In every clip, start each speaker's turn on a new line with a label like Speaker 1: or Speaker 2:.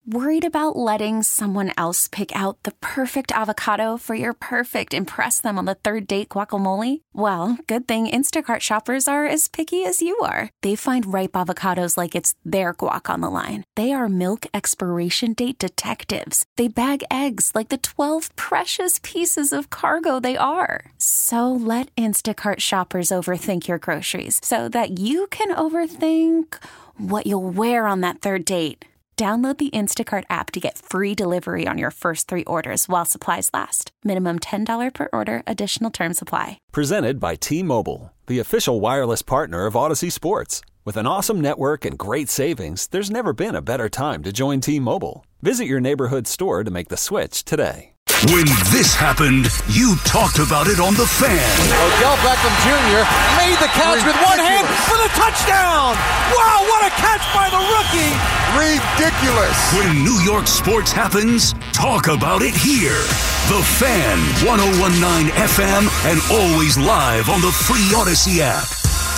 Speaker 1: Worried about letting someone else pick out the perfect avocado for your perfect impress them on the third date guacamole? Well, good thing Instacart shoppers are as picky as you are. They find ripe avocados like it's their guac on the line. They are milk expiration date detectives. They bag eggs like the 12 precious pieces of cargo they are. So let Instacart shoppers overthink your groceries so that you can overthink what you'll wear on that third date. Download the Instacart app to get free delivery on your first 3 orders while supplies last. Minimum $10 per order. Additional terms apply.
Speaker 2: Presented by T-Mobile, the official wireless partner of Odyssey Sports. With an awesome network and great savings, there's never been a better time to join T-Mobile. Visit your neighborhood store to make the switch today.
Speaker 3: When this happened, you talked about it on The Fan.
Speaker 4: Odell Beckham Jr. made the catch with one hand for the touchdown. Wow, what a catch by the rookie.
Speaker 3: Ridiculous. When New York sports happens, talk about it here. The Fan, 101.9 FM, and always live on the free Odyssey app.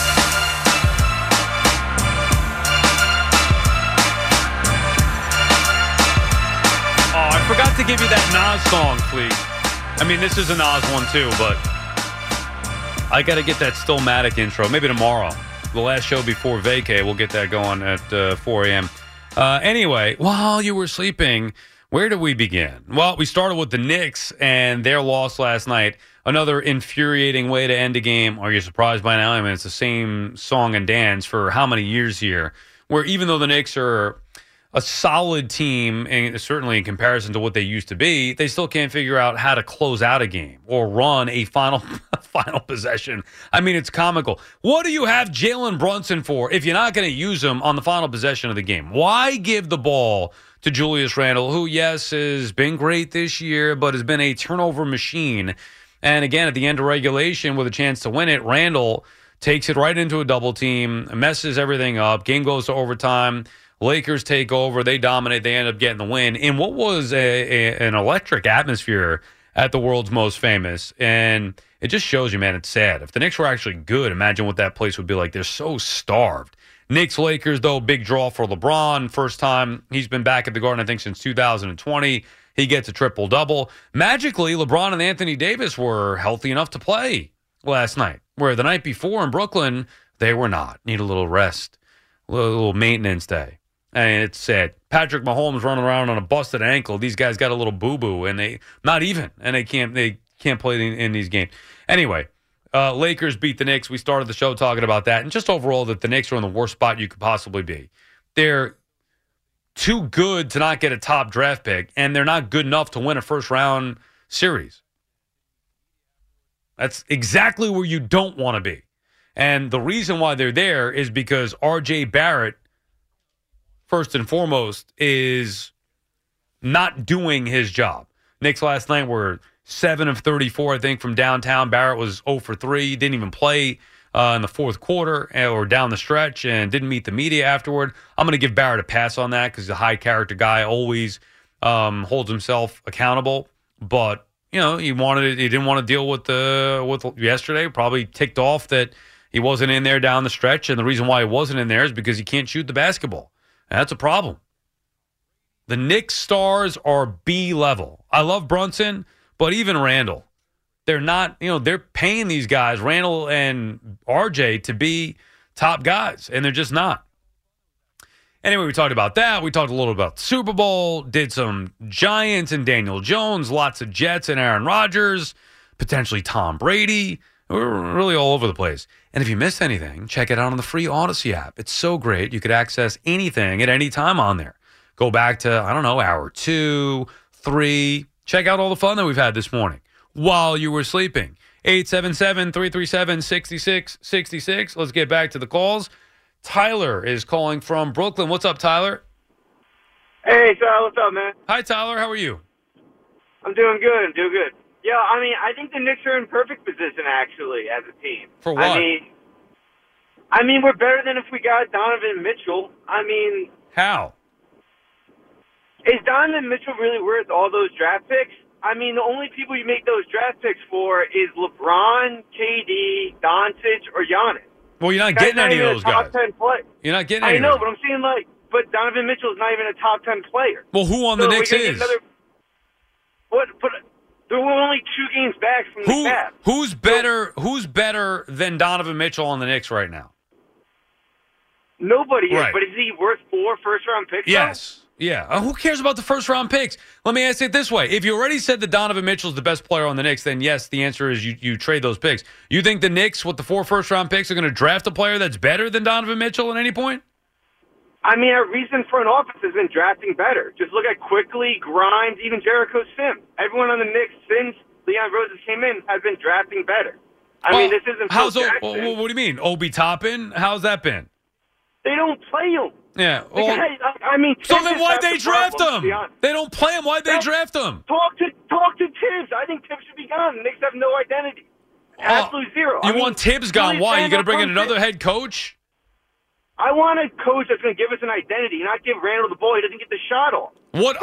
Speaker 5: I forgot to give you that Nas song, please. I mean, this is a Nas one too, but I got to get that Stillmatic intro. Maybe tomorrow. The last show before vacay, we'll get that going at 4 a.m. Anyway, while you were sleeping, where did we begin? Well, we started with the Knicks and their loss last night. Another infuriating way to end a game. Are you surprised by now? I mean, it's the same song and dance for how many years here, where even though the Knicks are a solid team, and certainly in comparison to what they used to be, they still can't figure out how to close out a game or run a final possession. I mean, it's comical. What do you have Jalen Brunson for if you're not going to use him on the final possession of the game? Why give the ball to Julius Randle, who, yes, has been great this year, but has been a turnover machine? And again, at the end of regulation with a chance to win it, Randle takes it right into a double team, messes everything up. Game goes to overtime. Lakers take over. They dominate. They end up getting the win in what was an electric atmosphere at the world's most famous. And it just shows you, man, it's sad. If the Knicks were actually good, imagine what that place would be like. They're so starved. Knicks-Lakers, though, big draw for LeBron. First time he's been back at the Garden, I think, since 2020. He gets a triple-double. Magically, LeBron and Anthony Davis were healthy enough to play last night, where the night before in Brooklyn, they were not. Need a little rest, a little maintenance day. And it's sad. Patrick Mahomes running around on a busted ankle. These guys got a little boo-boo, and they can't play in these games. Anyway, Lakers beat the Knicks. We started the show talking about that. And just overall that the Knicks are in the worst spot you could possibly be. They're too good to not get a top draft pick, and they're not good enough to win a first-round series. That's exactly where you don't want to be. And the reason why they're there is because R.J. Barrett, first and foremost, is not doing his job. Knicks last night were 7 of 34, I think, from downtown. Barrett was 0 for 3. Didn't even play in the fourth quarter or down the stretch and didn't meet the media afterward. I'm going to give Barrett a pass on that because he's a high-character guy, always holds himself accountable. But, you know, he didn't want to deal with yesterday. Probably ticked off that he wasn't in there down the stretch. And the reason why he wasn't in there is because he can't shoot the basketball. And that's a problem. The Knicks stars are B level. I love Brunson, but even Randle. They're not, they're paying these guys, Randle and RJ, to be top guys, and they're just not. Anyway, we talked about that. We talked a little about the Super Bowl, did some Giants and Daniel Jones, lots of Jets and Aaron Rodgers, potentially Tom Brady. We're really all over the place. And if you missed anything, check it out on the free Odyssey app. It's so great. You could access anything at any time on there. Go back to, hour 2, 3. Check out all the fun that we've had this morning while you were sleeping. 877-337-6666. Let's get back to the calls. Tyler is calling from Brooklyn. What's up, Tyler?
Speaker 6: Hey, Tyler. What's up, man?
Speaker 5: Hi, Tyler. How are you?
Speaker 6: I'm doing good. Yeah, I think the Knicks are in perfect position, actually, as a team.
Speaker 5: For what?
Speaker 6: I mean, we're better than if we got Donovan Mitchell.
Speaker 5: How?
Speaker 6: Is Donovan Mitchell really worth all those draft picks? The only people you make those draft picks for is LeBron, KD, Doncic, or Giannis.
Speaker 5: Well, you're not getting any of those guys.
Speaker 6: Top 10 play.
Speaker 5: You're not getting any.
Speaker 6: I know, but I'm saying, but Donovan Mitchell is not even a top 10 player.
Speaker 5: Well, who on the Knicks is?
Speaker 6: What? But there were only 2 games back from the Cavs.
Speaker 5: Who's better than Donovan Mitchell on the Knicks right now?
Speaker 6: Nobody
Speaker 5: Right.
Speaker 6: is, but is he worth 4 first-round picks?
Speaker 5: Yes. Yeah. Who cares about the first-round picks? Let me ask it this way. If you already said that Donovan Mitchell's the best player on the Knicks, then yes, the answer is you trade those picks. You think the Knicks, with the 4 first-round picks, are going to draft a player that's better than Donovan Mitchell at any point?
Speaker 6: I mean, our recent front office has been drafting better. Just look at Quickly, Grimes, even Jericho Sims. Everyone on the Knicks since Leon Roses came in has been drafting better. I mean, this isn't Phil Jackson.
Speaker 5: What do you mean? Obi Toppin? How's that been?
Speaker 6: They don't play him.
Speaker 5: Yeah.
Speaker 6: Well, I mean,
Speaker 5: so then why'd they draft him? They don't play him. Why'd they draft him?
Speaker 6: Talk to Tibbs. I think Tibbs should be gone. The Knicks have no identity. Absolute zero.
Speaker 5: You want Tibbs gone? Why? You going to bring in another head coach?
Speaker 6: I want a coach that's going to give us an identity, not give Randall the ball. He doesn't get the shot off.
Speaker 5: What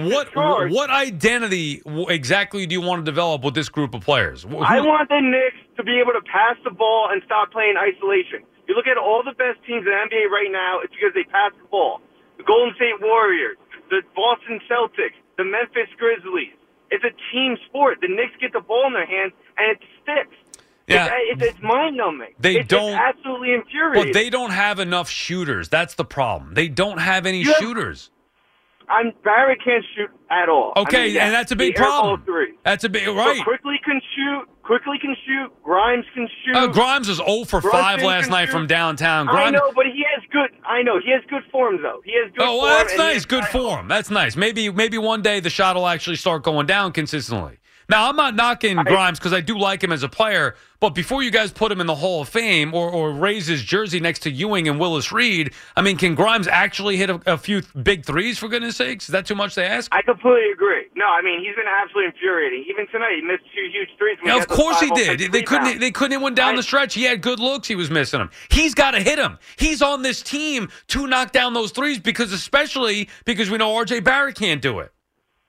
Speaker 5: identity exactly do you want to develop with this group of players?
Speaker 6: I want the Knicks to be able to pass the ball and stop playing isolation. You look at all the best teams in the NBA right now, it's because they pass the ball. The Golden State Warriors, the Boston Celtics, the Memphis Grizzlies. It's a team sport. The Knicks get the ball in their hands, and it sticks.
Speaker 5: Yeah.
Speaker 6: It's mind-numbing. It's absolutely infuriating.
Speaker 5: But they don't have enough shooters. That's the problem. They don't have any shooters.
Speaker 6: Barrett can't shoot at all.
Speaker 5: Okay, and that's a big problem. That's a big right.
Speaker 6: So Quickly can shoot. Grimes can shoot.
Speaker 5: Grimes was 0 for 5 last night from downtown. Grimes,
Speaker 6: I know, but he has good form though. He has good form.
Speaker 5: Oh, well, that's nice. Good form. That's nice. Maybe one day the shot will actually start going down consistently. Now, I'm not knocking Grimes because I do like him as a player, but before you guys put him in the Hall of Fame or raise his jersey next to Ewing and Willis Reed, I mean, can Grimes actually hit a few big threes, for goodness sakes? Is that too much to ask?
Speaker 6: I completely agree. No, I mean, he's been absolutely infuriating. Even tonight, he missed 2 huge threes.
Speaker 5: Of course he did. They couldn't hit one down the stretch. He had good looks. He was missing them. He's got to hit them. He's on this team to knock down those threes especially because we know R.J. Barrett can't do it.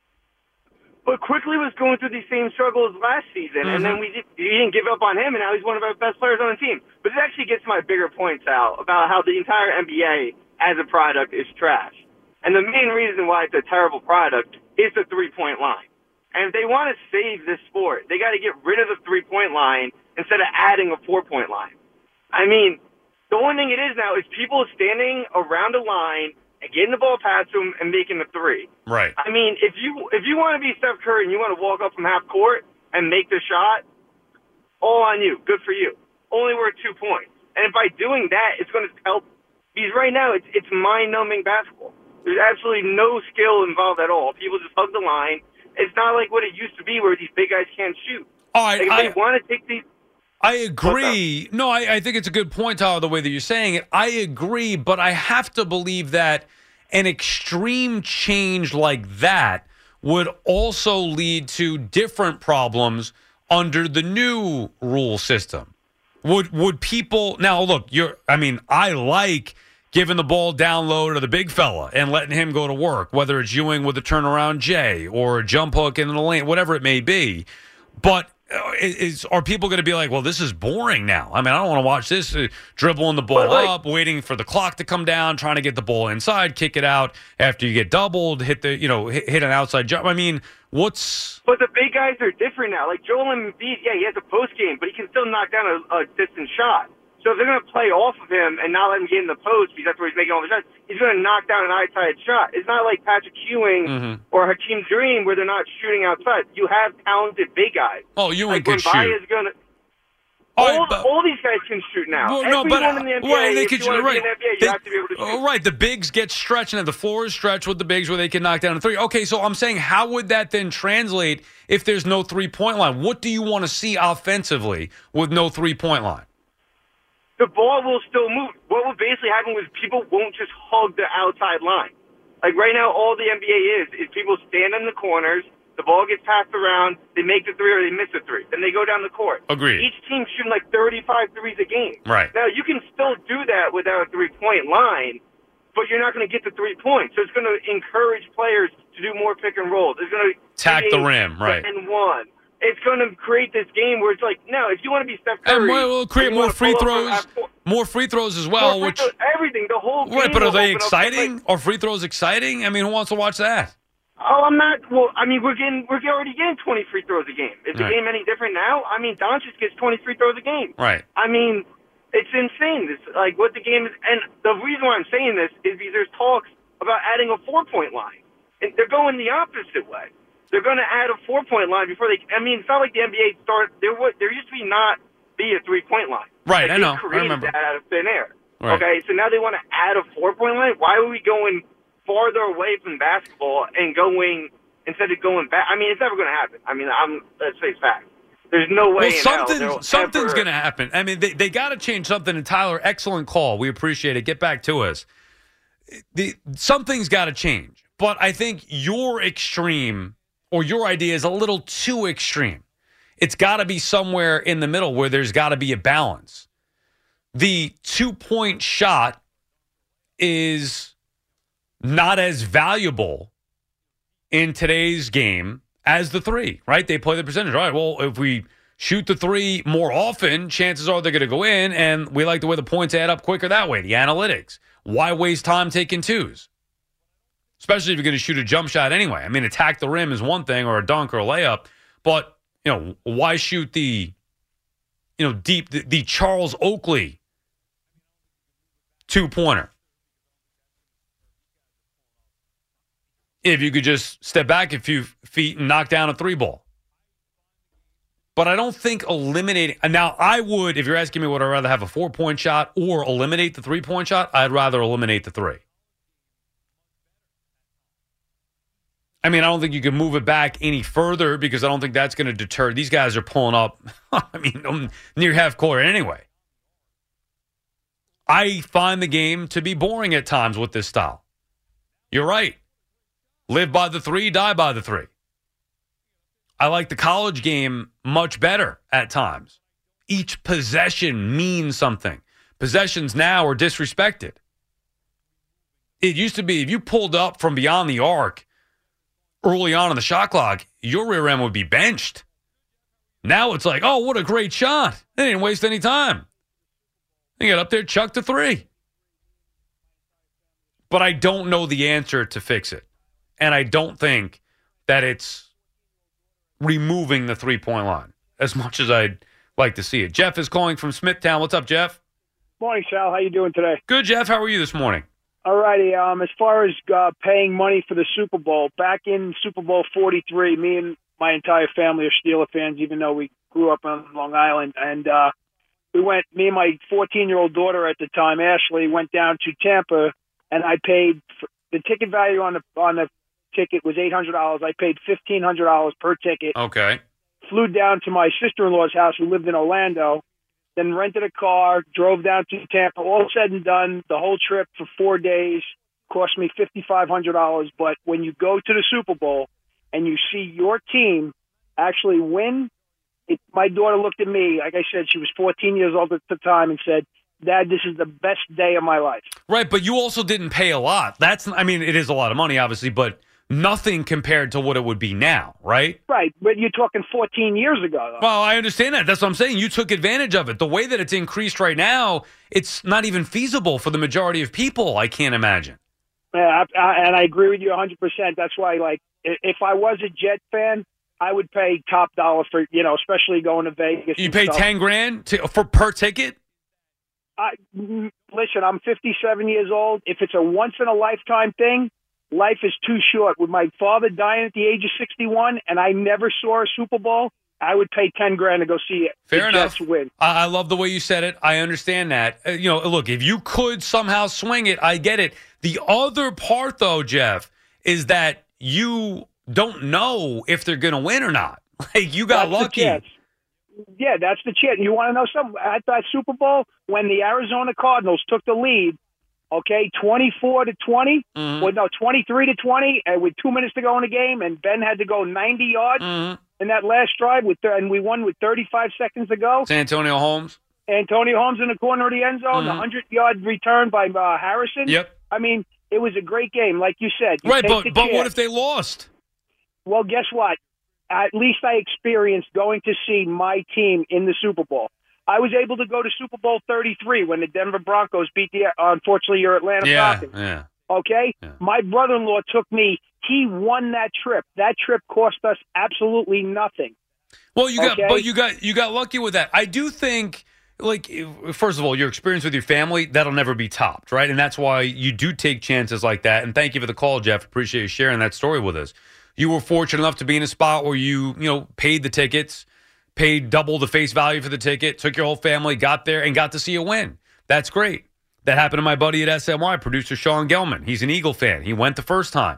Speaker 6: But Quickly was going through these same struggles last season, and then we didn't give up on him, and now he's one of our best players on the team. But this actually gets my bigger points out about how the entire NBA as a product is trash. And the main reason why it's a terrible product is the three-point line. And if they want to save this sport, they got to get rid of the three-point line instead of adding a four-point line. I mean, the only thing it is now is people standing around a line and getting the ball past him and making the three.
Speaker 5: Right.
Speaker 6: I mean, if you want to be Steph Curry and you want to walk up from half court and make the shot, all on you. Good for you. Only worth 2 points. And by doing that, it's going to help. Because right now, it's mind-numbing basketball. There's absolutely no skill involved at all. People just hug the line. It's not like what it used to be where these big guys can't shoot.
Speaker 5: All right.
Speaker 6: Like if they want to take these...
Speaker 5: I agree. No, I think it's a good point, Tyler, the way that you're saying it. I agree, but I have to believe that an extreme change like that would also lead to different problems under the new rule system. Would people now look? I like giving the ball down low to the big fella and letting him go to work, whether it's Ewing with a turnaround J or a jump hook in the lane, whatever it may be, but. Are people going to be like, well, this is boring now? I mean, I don't want to watch this dribbling the ball up, waiting for the clock to come down, trying to get the ball inside, kick it out after you get doubled, hit an outside jump. I mean, But
Speaker 6: the big guys are different now. Like Joel Embiid, he has a post game, but he can still knock down a distant shot. So if they're going to play off of him and not let him get in the post because that's where he's making all the shots, he's going to knock down an outside shot. It's not like Patrick Ewing or Hakeem Dream where they're not shooting outside. You have talented big guys.
Speaker 5: Oh, Ewing
Speaker 6: like
Speaker 5: can shoot.
Speaker 6: All these guys can shoot now. Everyone in the NBA,
Speaker 5: they
Speaker 6: if you want to be in the NBA, you have to be able to shoot.
Speaker 5: Right, the bigs get stretched, and the floors stretch with the bigs where they can knock down a three. Okay, so I'm saying, how would that then translate if there's no three-point line? What do you want to see offensively with no three-point line?
Speaker 6: The ball will still move. What will basically happen is people won't just hug the outside line. Like right now, all the NBA is people stand in the corners, the ball gets passed around, they make the three or they miss the three. Then they go down the court.
Speaker 5: Agreed.
Speaker 6: Each team shooting like 35 threes a game.
Speaker 5: Right.
Speaker 6: Now, you can still do that without a three-point line, but you're not going to get the 3 points. So it's going to encourage players to do more pick and rolls. It's going to
Speaker 5: attack the rim, right.
Speaker 6: And one. It's going to create this game where it's like, no, if you want to be Steph Curry,
Speaker 5: and we'll create more free throws, More free throws as well,
Speaker 6: More free throws, everything, the whole game.
Speaker 5: Right, but are
Speaker 6: will
Speaker 5: they
Speaker 6: open up.
Speaker 5: exciting? Are free throws exciting? I mean, who wants to watch that?
Speaker 6: Oh, I'm not. Well, I mean, we're already getting 20 free throws a game. Is the
Speaker 5: Right.
Speaker 6: game any different now? I mean, Doncic gets 20 free throws a game.
Speaker 5: Right.
Speaker 6: I mean, it's insane. It's like what the game is, and the reason why I'm saying this is because there's talks about adding a 4-point line, and they're going the opposite way. They're going to add a 4-point line before they. I mean, it's not like the NBA started. There used to not be a 3-point line.
Speaker 5: Right,
Speaker 6: Like,
Speaker 5: I know.
Speaker 6: They created
Speaker 5: I remember.
Speaker 6: that out of thin air.
Speaker 5: Right.
Speaker 6: Okay, so now they want to add a 4-point line. Why are we going farther away from basketball and going instead of going back? I mean, it's never going to happen. I mean, let's face facts. There's no way.
Speaker 5: Well, something's going to happen. I mean, they got to change something. And Tyler, excellent call. We appreciate it. Get back to us. Something's got to change. But I think your extreme or your idea is a little too extreme. It's got to be somewhere in the middle where there's got to be a balance. The 2-point shot is not as valuable in today's game as the 3, right? They play the percentage. All right, well, if we shoot the 3 more often, chances are they're going to go in, and we like the way the points add up quicker that way, the analytics. Why waste time taking 2s? Especially if you're going to shoot a jump shot anyway. I mean, attack the rim is one thing, or a dunk or a layup, but, why shoot the Charles Oakley 2-pointer? If you could just step back a few feet and knock down a 3-ball. But I don't think eliminating... Now, I would, if you're asking me would I rather have a 4-point shot or eliminate the 3-point shot, I'd rather eliminate the 3. I mean, I don't think you can move it back any further because I don't think that's going to deter. These guys are pulling up, near half court anyway. I find the game to be boring at times with this style. You're right. Live by the 3, die by the 3. I like the college game much better at times. Each possession means something. Possessions now are disrespected. It used to be if you pulled up from beyond the arc early on in the shot clock, your rear end would be benched. Now it's like, oh, what a great shot. They didn't waste any time. They got up there, chucked the 3. But I don't know the answer to fix it. And I don't think that it's removing the 3-point line as much as I'd like to see it. Jeff is calling from Smithtown. What's up, Jeff?
Speaker 7: Morning, Sal. How you doing today?
Speaker 5: Good, Jeff. How are you this morning?
Speaker 7: All righty. As far as paying money for the Super Bowl, back in Super Bowl 43, me and my entire family are Steeler fans, even though we grew up on Long Island. And me and my 14-year-old daughter at the time, Ashley, went down to Tampa, and I paid the ticket value on the ticket was $800. I paid $1,500 per ticket.
Speaker 5: Okay.
Speaker 7: Flew down to my sister-in-law's house who lived in Orlando, then rented a car, drove down to Tampa. All said and done, the whole trip for 4 days cost me $5,500. But when you go to the Super Bowl and you see your team actually win, my daughter looked at me, like I said, she was 14 years old at the time, and said, Dad, this is the best day of my life.
Speaker 5: Right, but you also didn't pay a lot. It is a lot of money, obviously, but nothing compared to what it would be now, right?
Speaker 7: Right, but you're talking 14 years ago, though.
Speaker 5: Well, I understand that. That's what I'm saying. You took advantage of it. The way that it's increased right now, it's not even feasible for the majority of people, I can't imagine.
Speaker 7: Yeah, and I agree with you 100%. That's why, if I was a Jet fan, I would pay top dollar for, especially going to Vegas.
Speaker 5: You pay $10,000 per ticket?
Speaker 7: Listen, I'm 57 years old. If it's a once-in-a-lifetime thing, life is too short. With my father dying at the age of 61, and I never saw a Super Bowl, I would pay $10,000 to go see it.
Speaker 5: Fair enough.
Speaker 7: Jets win.
Speaker 5: I love the way you said it. I understand that. Look, if you could somehow swing it, I get it. The other part, though, Jeff, is that you don't know if they're going to win or not. You got lucky.
Speaker 7: Yeah, that's the chance. You want to know something? At that Super Bowl, when the Arizona Cardinals took the lead, 24-20, 23-20, and with 2 minutes to go in the game, and Ben had to go 90 yards in that last drive, and we won with 35 seconds to go.
Speaker 5: It's Antonio Holmes
Speaker 7: in the corner of the end zone, the 100-yard return by Harrison.
Speaker 5: Yep.
Speaker 7: I mean, it was a great game, like you said.
Speaker 5: Right, but what if they lost?
Speaker 7: Well, guess what? At least I experienced going to see my team in the Super Bowl. I was able to go to Super Bowl 33 when the Denver Broncos beat unfortunately, your Atlanta Falcons.
Speaker 5: Yeah.
Speaker 7: Okay?
Speaker 5: Yeah.
Speaker 7: My brother-in-law took me. He won that trip. That trip cost us absolutely nothing.
Speaker 5: Well, you got lucky with that. I do think, like, first of all, your experience with your family, that'll never be topped, right? And that's why you do take chances like that. And thank you for the call, Jeff. Appreciate you sharing that story with us. You were fortunate enough to be in a spot where you paid the tickets, paid double the face value for the ticket, took your whole family, got there, and got to see a win. That's great. That happened to my buddy at SNY, producer Sean Gelman. He's an Eagle fan. He went the first time.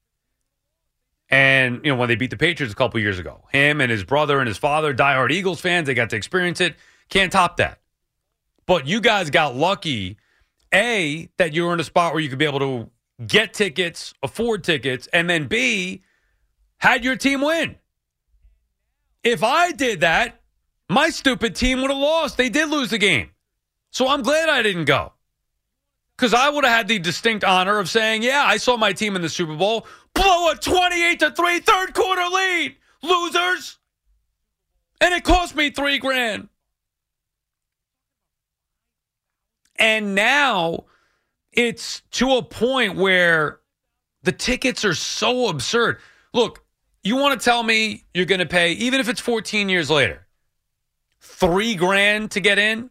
Speaker 5: And, when they beat the Patriots a couple years ago, him and his brother and his father, diehard Eagles fans, they got to experience it. Can't top that. But you guys got lucky, A, that you were in a spot where you could be able to get tickets, afford tickets, and then B, had your team win. If I did that, my stupid team would have lost. They did lose the game. So I'm glad I didn't go. Because I would have had the distinct honor of saying, yeah, I saw my team in the Super Bowl blow a 28-3 third quarter lead. Losers. And it cost me $3,000. And now it's to a point where the tickets are so absurd. Look, you want to tell me you're going to pay, even if it's 14 years later, $3,000 to get in?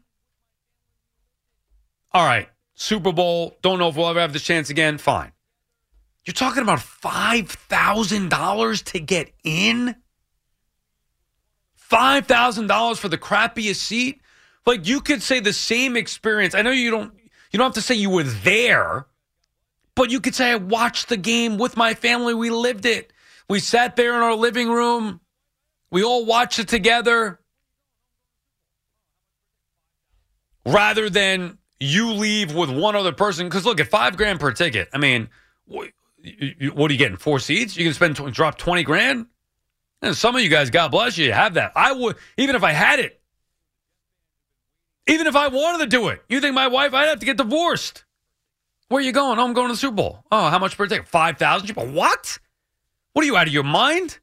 Speaker 5: All right, Super Bowl, don't know if we'll ever have this chance again, fine. You're talking about $5,000 to get in? $5,000 for the crappiest seat? Like, you could say the same experience. I know you don't have to say you were there, but you could say I watched the game with my family. We lived it. We sat there in our living room. We all watched it together. Rather than you leave with one other person. Because look, at $5,000 per ticket, I mean, what are you getting? 4 seats? You can drop $20,000? And some of you guys, God bless you, have that. I would, even if I had it. Even if I wanted to do it. You think my wife, I'd have to get divorced. Where are you going? Oh, I'm going to the Super Bowl. Oh, how much per ticket? $5,000? What? What are you, out of your mind?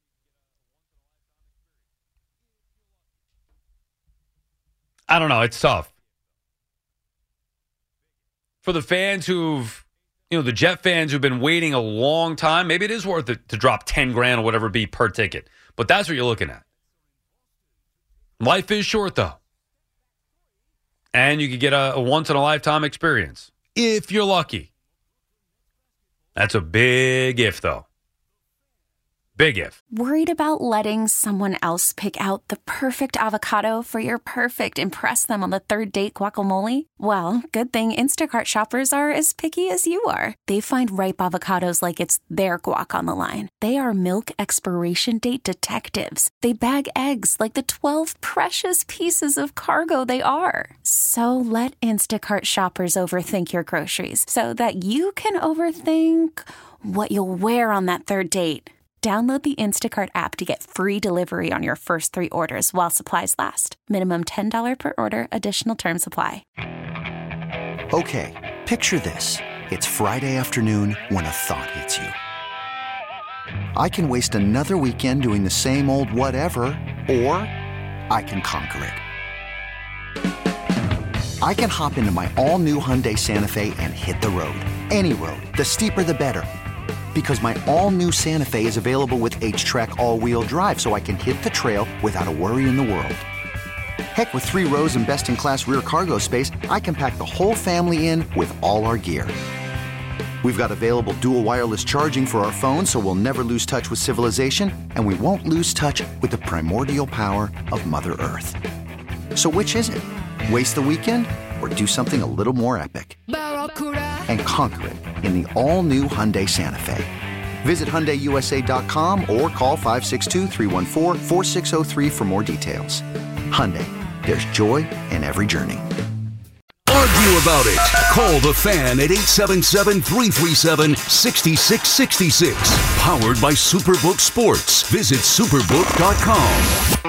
Speaker 5: I don't know. It's tough. For the fans who've, the Jet fans who've been waiting a long time, maybe it is worth it to drop $10,000 or whatever it be per ticket. But that's what you're looking at. Life is short, though. And you could get a once-in-a-lifetime experience, if you're lucky. That's a big if, though. Big if.
Speaker 1: Worried about letting someone else pick out the perfect avocado for your perfect impress them on the third date guacamole? Well, good thing Instacart shoppers are as picky as you are. They find ripe avocados like it's their guac on the line. They are milk expiration date detectives. They bag eggs like the 12 precious pieces of cargo they are. So let Instacart shoppers overthink your groceries so that you can overthink what you'll wear on that third date. Download the Instacart app to get free delivery on your first 3 orders while supplies last. Minimum $10 per order. Additional terms apply.
Speaker 8: Okay, picture this. It's Friday afternoon when a thought hits you. I can waste another weekend doing the same old whatever, or I can conquer it. I can hop into my all-new Hyundai Santa Fe and hit the road. Any road. The steeper, the better. Because my all-new Santa Fe is available with H-Track all-wheel drive, so I can hit the trail without a worry in the world. Heck, with 3 rows and best-in-class rear cargo space, I can pack the whole family in with all our gear. We've got available dual wireless charging for our phones, so we'll never lose touch with civilization, and we won't lose touch with the primordial power of Mother Earth. So which is it? Waste the weekend or do something a little more epic? And conquer it in the all-new Hyundai Santa Fe. Visit HyundaiUSA.com or call 562-314-4603 for more details. Hyundai, there's joy in every journey.
Speaker 3: Argue about it. Call the Fan at 877-337-6666. Powered by Superbook Sports. Visit superbook.com.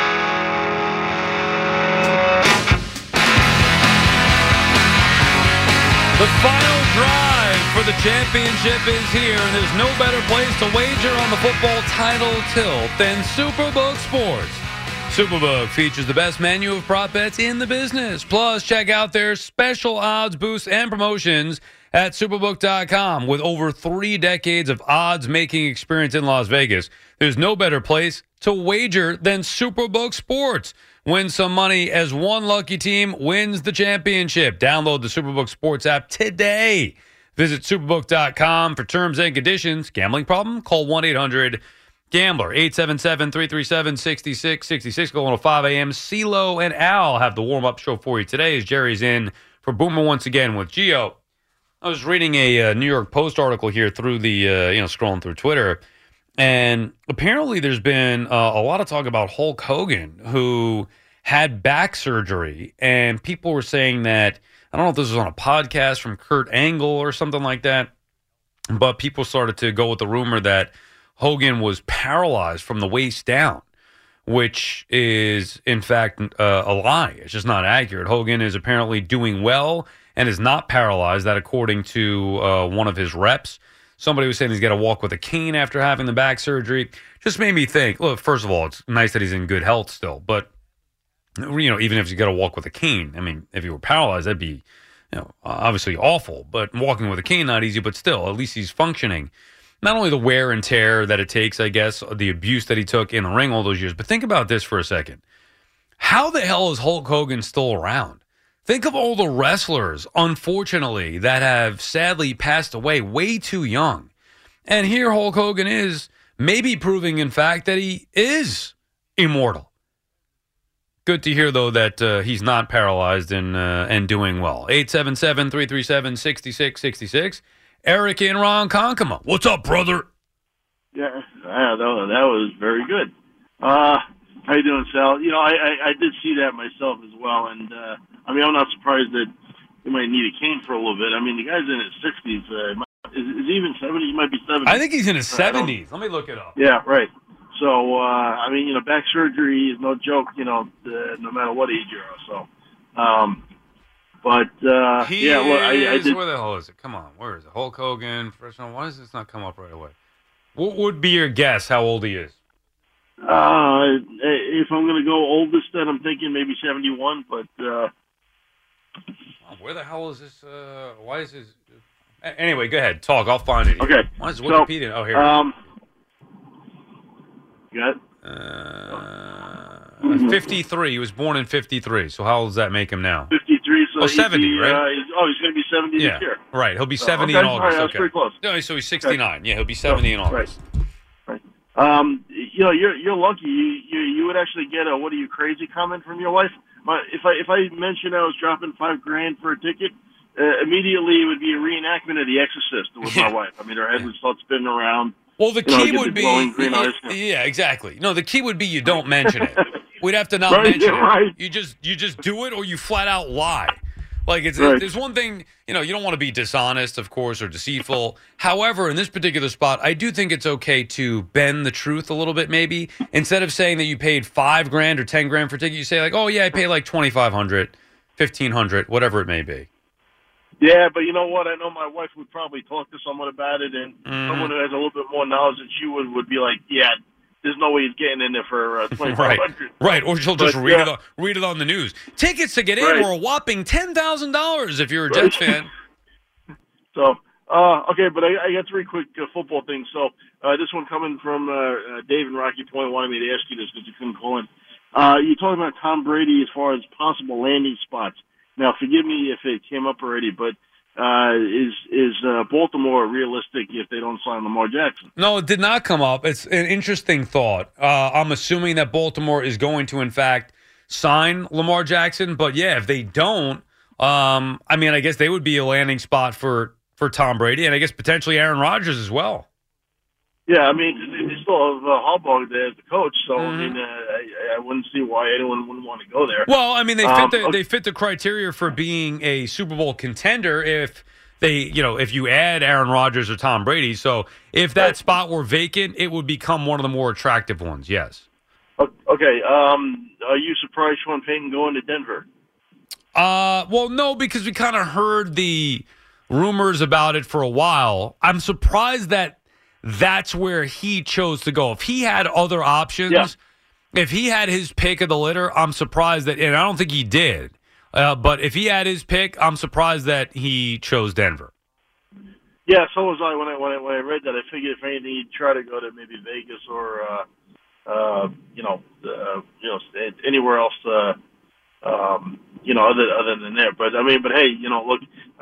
Speaker 5: The final drive for the championship is here, and there's no better place to wager on the football title tilt than Superbook Sports. Superbook features the best menu of prop bets in the business. Plus, check out their special odds boosts and promotions at Superbook.com. With over 3 decades of odds-making experience in Las Vegas, there's no better place to wager than Superbook Sports. Win some money as one lucky team wins the championship. Download the Superbook Sports app today. Visit Superbook.com for terms and conditions. Gambling problem? Call 1-800-GAMBLER. 877-337-6666. Going to 5 a.m. CeeLo and Al have the warm-up show for you today as Jerry's in for Boomer once again with Gio. I was reading a New York Post article here through the, scrolling through Twitter, and apparently there's been a lot of talk about Hulk Hogan, who had back surgery, and people were saying that, I don't know if this was on a podcast from Kurt Angle or something like that, but people started to go with the rumor that Hogan was paralyzed from the waist down, which is, in fact, a lie. It's just not accurate. Hogan is apparently doing well and is not paralyzed. That, according to one of his reps. Somebody was saying he's got to walk with a cane after having the back surgery. Just made me think, look, first of all, it's nice that he's in good health still. But, even if he's got to walk with a cane, I mean, if he were paralyzed, that'd be, obviously awful. But walking with a cane, not easy, but still, at least he's functioning. Not only the wear and tear that it takes, I guess, the abuse that he took in the ring all those years, but think about this for a second. How the hell is Hulk Hogan still around? Think of all the wrestlers, unfortunately, that have sadly passed away way too young. And here Hulk Hogan is maybe proving, in fact, that he is immortal. Good to hear, though, that he's not paralyzed and doing well. 877-337-6666. Eric in Ronkonkoma. What's up, brother?
Speaker 9: Yeah, that was very good. How you doing, Sal? I did see that myself as well, and I'm not surprised that he might need a cane for a little bit. I mean, the guy's in his 60s. Is he even 70? He might be 70.
Speaker 5: I think he's in his 70s. Let me look it up.
Speaker 9: Yeah, right. So, back surgery is no joke, no matter what age you are. So, I did.
Speaker 5: Where the hell is it? Come on, where is it? Hulk Hogan, professional. Why does this not come up right away? What would be your guess how old he is?
Speaker 9: If I'm going to go oldest, then I'm thinking maybe 71, but...
Speaker 5: where the hell is this? Why is this? Anyway, go ahead. Talk. I'll find it.
Speaker 9: Okay.
Speaker 5: Why is Wikipedia? Oh, here.
Speaker 9: You got it?
Speaker 5: 53. He was born in 53. So how old does that make him now?
Speaker 9: 53. So
Speaker 5: 70, right?
Speaker 9: He's going to be 70 this year.
Speaker 5: Right. He'll be 70 in August.
Speaker 9: All right, that's pretty close.
Speaker 5: No, so he's 69. Okay. Yeah, he'll be 70 in August.
Speaker 9: Right. You're lucky. You would actually get a "what are you crazy" comment from your wife. If I mentioned I was dropping $5,000 for a ticket, immediately it would be a reenactment of The Exorcist with my wife. I mean, her head would start spinning around.
Speaker 5: Well, the key would be, yeah, exactly. No, the key would be you don't mention it. We'd have to not mention it. Right. You just do it, or you flat out lie. Like there's one thing, you don't want to be dishonest, of course, or deceitful. However, in this particular spot, I do think it's okay to bend the truth a little bit. Maybe instead of saying that you paid $5,000 or $10,000 for a ticket, you say like, "Oh yeah, I paid like $2,500, $1,500, whatever it may be."
Speaker 9: Yeah, but you know what? I know my wife would probably talk to someone about it, and someone who has a little bit more knowledge than she would be like, "Yeah, there's no way he's getting in there for $2,500."
Speaker 5: Right. Or she'll just read it on the news. Tickets to get in were a whopping $10,000 if you're a Jets fan.
Speaker 9: So, okay, but I got 3 quick football things. So, this one coming from Dave in Rocky Point wanted me to ask you this because you couldn't call in. You're talking about Tom Brady as far as possible landing spots. Now, forgive me if it came up already, but is Baltimore realistic if they don't sign Lamar Jackson?
Speaker 5: No, it did not come up. It's an interesting thought. I'm assuming that Baltimore is going to, in fact, sign Lamar Jackson. But, yeah, if they don't, I guess they would be a landing spot for Tom Brady and I guess potentially Aaron Rodgers as well.
Speaker 9: Yeah, they still have Harbaugh there as the coach, so I wouldn't see why anyone wouldn't want to go there.
Speaker 5: Well, they fit the criteria for being a Super Bowl contender if if you add Aaron Rodgers or Tom Brady. So if that spot were vacant, it would become one of the more attractive ones. Yes.
Speaker 9: Okay. Are you surprised Sean Payton going to Denver?
Speaker 5: Well, no, because we kind of heard the rumors about it for a while. I'm surprised that that's where he chose to go. If he had other options, If he had his pick of the litter, I'm surprised that, and I don't think he did, but if he had his pick, I'm surprised that he chose Denver.
Speaker 9: Yeah, so was I when I read that. I figured if anything, he'd try to go to maybe Vegas or anywhere else. Other than there. But hey, look,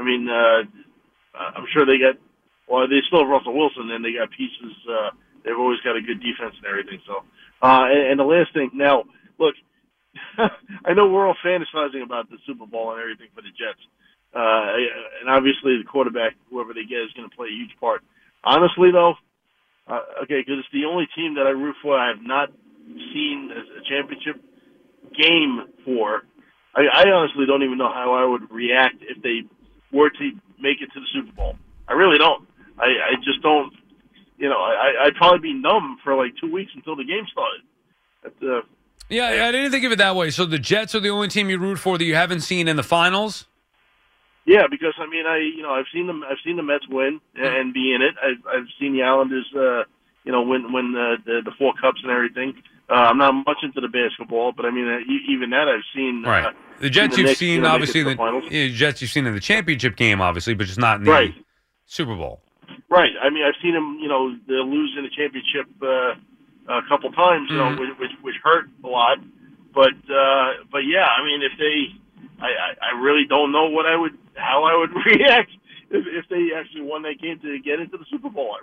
Speaker 9: I'm sure they still have Russell Wilson, and they got pieces. They've always got a good defense and everything. So, and the last thing, now, look, I know we're all fantasizing about the Super Bowl and everything for the Jets. And obviously the quarterback, whoever they get, is going to play a huge part. Honestly, though, because it's the only team that I root for I have not seen a championship game for. I honestly don't even know how I would react if they were to make it to the Super Bowl. I really don't. I just don't. I'd probably be numb for like 2 weeks until the game started.
Speaker 5: Yeah, I didn't think of it that way. So the Jets are the only team you root for that you haven't seen in the finals?
Speaker 9: Yeah, because I've seen the Mets win and be in it. I've seen the Islanders, win the 4 cups and everything. I'm not much into the basketball, but even that I've seen.
Speaker 5: Right, the Jets you've seen obviously in the Jets you've seen in the championship game, obviously, but just not in the Super Bowl.
Speaker 9: Right. I've seen them, lose in the championship a couple times, which hurt a lot. But yeah, if they. I really don't know how I would react if they actually won that game to get into the Super Bowl.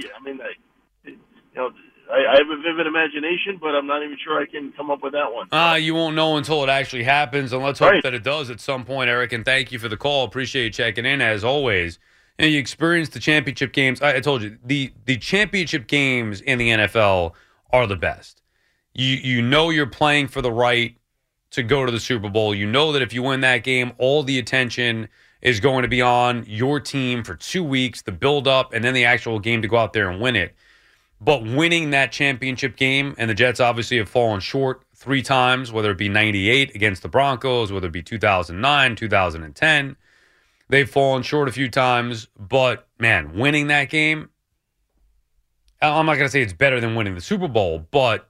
Speaker 9: I have a vivid imagination, but I'm not even sure I can come up with that one.
Speaker 5: You won't know until it actually happens, and let's hope that it does at some point, Eric. And thank you for the call. Appreciate you checking in as always. You experienced the championship games. I told you the championship games in the NFL are the best. You know you're playing for the right to go to the Super Bowl. You know that if you win that game, all the attention is going to be on your team for 2 weeks, the build-up, and then the actual game to go out there and win it. But winning that championship game, and the Jets obviously have fallen short 3 times, whether it be 98 against the Broncos, whether it be 2009, 2010. They've fallen short a few times, but, man, winning that game, I'm not going to say it's better than winning the Super Bowl, but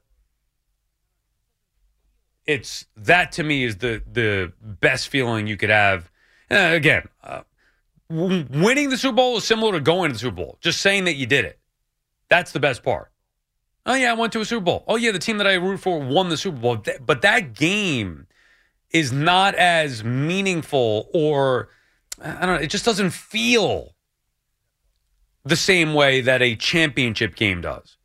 Speaker 5: it's that to me is the best feeling you could have. Again, winning the Super Bowl is similar to going to the Super Bowl. Just saying that you did it. That's the best part. Oh, yeah, I went to a Super Bowl. Oh, yeah, the team that I root for won the Super Bowl. But that game is not as meaningful, or, I don't know, it just doesn't feel the same way that a championship game does.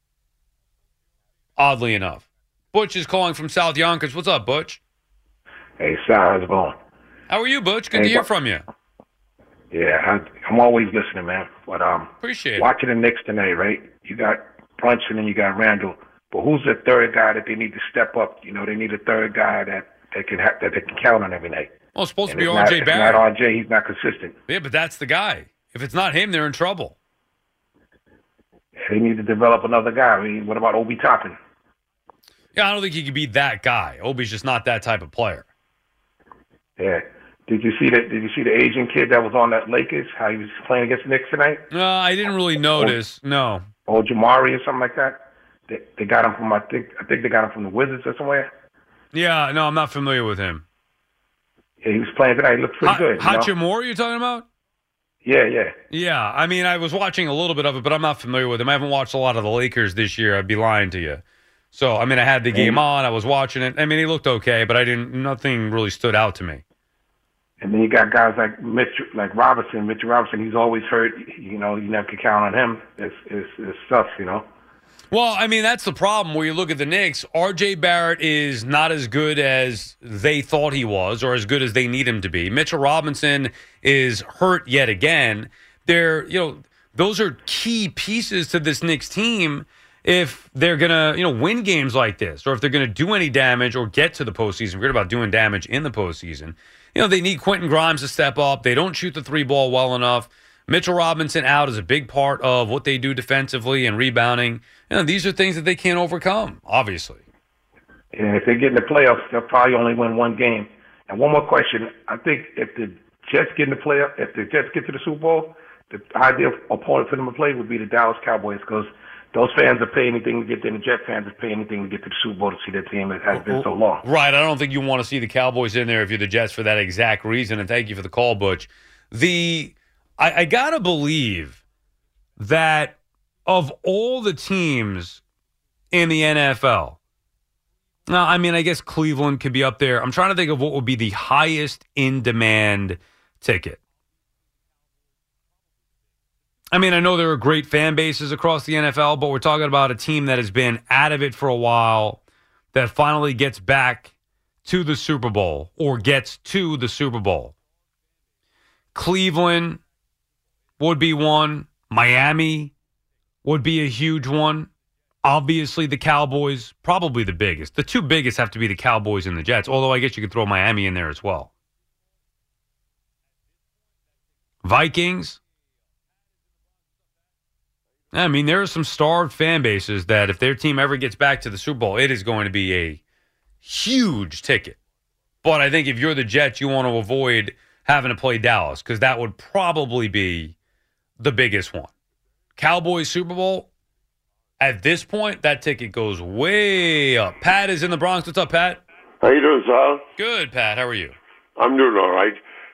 Speaker 5: Oddly enough. Butch is calling from South Yonkers. What's up, Butch?
Speaker 10: Hey, Sal, how's it going?
Speaker 5: How are you, Butch? Good to hear from you.
Speaker 10: Yeah, I'm always listening, man. But
Speaker 5: appreciate it.
Speaker 10: Watching the Knicks tonight, right? You got Brunson and you got Randall. But who's the third guy that they need to step up? They need a third guy that they can count on every night.
Speaker 5: Well, it's supposed to be R.J. Barrett.
Speaker 10: Not R.J., he's not consistent.
Speaker 5: Yeah, but that's the guy. If it's not him, they're in trouble.
Speaker 10: They need to develop another guy. What about Obi Toppin?
Speaker 5: Yeah, I don't think he could be that guy. Obi's just not that type of player.
Speaker 10: Yeah. Did you see the Asian kid that was on that Lakers? How he was playing against the Knicks tonight?
Speaker 5: No, I didn't really notice. No.
Speaker 10: Or Jamari or something like that. They got him from I think they got him from the Wizards or somewhere.
Speaker 5: Yeah, no, I'm not familiar with him.
Speaker 10: Yeah, he was playing tonight. He looked pretty good.
Speaker 5: Hachimura, you're talking about?
Speaker 10: Yeah.
Speaker 5: Yeah, I was watching a little bit of it, but I'm not familiar with him. I haven't watched a lot of the Lakers this year. I'd be lying to you. So, I had the game on. I was watching it. He looked okay, but nothing really stood out to me.
Speaker 10: And then you got guys like Mitchell Robinson. He's always hurt. You never can count on him. It's tough,
Speaker 5: Well, that's the problem where you look at the Knicks. R.J. Barrett is not as good as they thought he was, or as good as they need him to be. Mitchell Robinson is hurt yet again. Those are key pieces to this Knicks team if they're going to, win games like this, or if they're going to do any damage or get to the postseason. Forget about doing damage in the postseason. They need Quentin Grimes to step up. They don't shoot the 3-ball well enough. Mitchell Robinson out is a big part of what they do defensively and rebounding. These are things that they can't overcome, obviously.
Speaker 10: Yeah, if they get in the playoffs, they'll probably only win one game. And one more question. I think if the Jets get in the playoff, if the Jets get to the Super Bowl, the ideal opponent for them to play would be the Dallas Cowboys, because those fans will pay anything to get there, and the Jet fans will pay anything to get to the Super Bowl to see their team. It has been so long.
Speaker 5: Right. I don't think you want to see the Cowboys in there if you're the Jets for that exact reason, and thank you for the call, Butch. I got to believe that of all the teams in the NFL, now, I mean, I guess Cleveland could be up there. I'm trying to think of what would be the highest in-demand ticket. I mean, I know there are great fan bases across the NFL, but we're talking about a team that has been out of it for a while, that finally gets back to the Super Bowl or gets to the Super Bowl. Cleveland would be one. Miami would be a huge one. Obviously, the Cowboys, probably the biggest. The two biggest have to be the Cowboys and the Jets, although I guess you could throw Miami in there as well. Vikings. I mean, there are some starved fan bases that if their team ever gets back to the Super Bowl, it is going to be a huge ticket. But I think if you're the Jets, you want to avoid having to play Dallas because that would probably be the biggest one. Cowboys Super Bowl. At this point, that ticket goes way up. Pat is in the Bronx. What's up, Pat?
Speaker 11: How you doing, Sal?
Speaker 5: Good, Pat. How are you?
Speaker 11: I'm doing all right.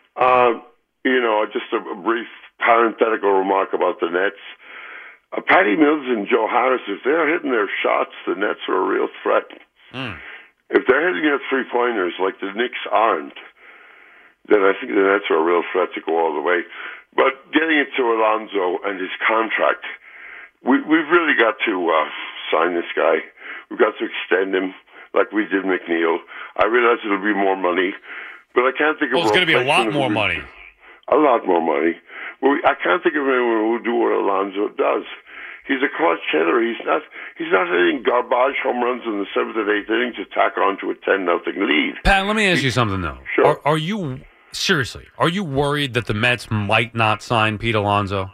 Speaker 11: Just a brief parenthetical remark about the Nets. Patty Mills and Joe Harris, if they're hitting their shots, the Nets are a real threat. If they're hitting their three-pointers like the Knicks aren't, then I think the Nets are a real threat to go all the way. But getting it to Alonzo and his contract, we've really got to sign this guy. We've got to extend him like we did McNeil. I realize it'll be more money, but I can't think of...
Speaker 5: Well, it's going to be a lot more money.
Speaker 11: A lot more money. Well, I can't think of anyone who will do what Alonzo does. He's a clutch hitter. He's not hitting garbage home runs in the 7th and 8th inning to tack on to a 10-0 lead.
Speaker 5: Pat, let me ask you something, though.
Speaker 11: Sure.
Speaker 5: Are you... Seriously, are you worried that the Mets might not sign Pete Alonso?